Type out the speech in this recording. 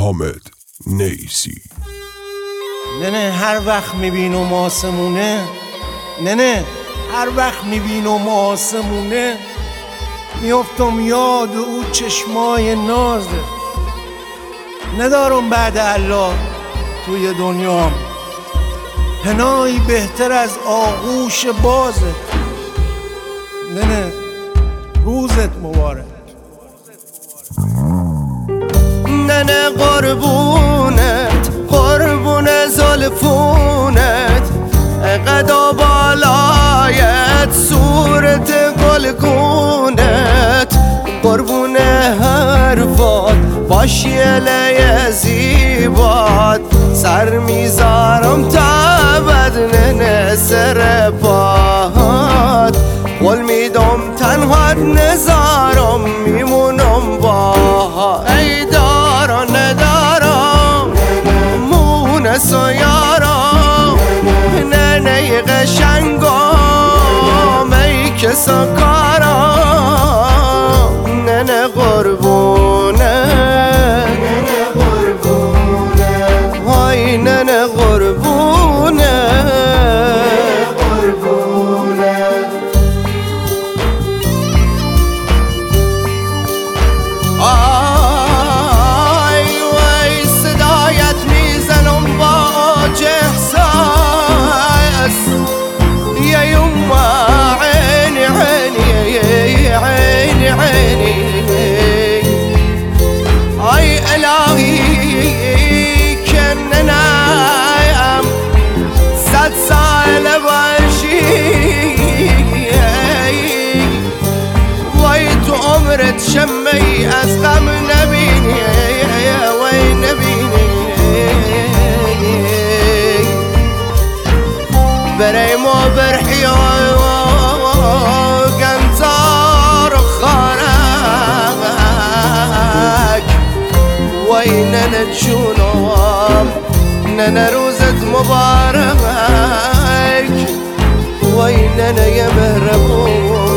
حامد نیسی. نه هر وقت میبینم آسمونه، نه هر وقت میبینم آسمونه میافتم یاد او چشمای نازه. ندارم بعد الله توی دنیام پناهی بهتر از آغوش بازه. نه روزت مبارک. نه قربونت، قربون زلفونت، قدا بالایت، صورت گلگونت، قربون حرفات باشی علیه زیبات، سر میذارم تا بدن سر پاهات، قول میدم تنها نزارم میمونم باها. ای دارم ندارم مونس و یارم، نه قشنگم ای کسا کارم، نه قربونه، نه قربونه، های نه قربونه، قربونه. آی وی صدایت میزنم با احساس، یا یما عینی عینی عینی عینی، آی الهی کننایم 100 سال باشی، وای تو عمرت شمی از غم نبینی، وای نبینی، بریم و برحی و گنزار خارک، وای ننه جونم، ننه روزت مبارک، وای ننه مهربون.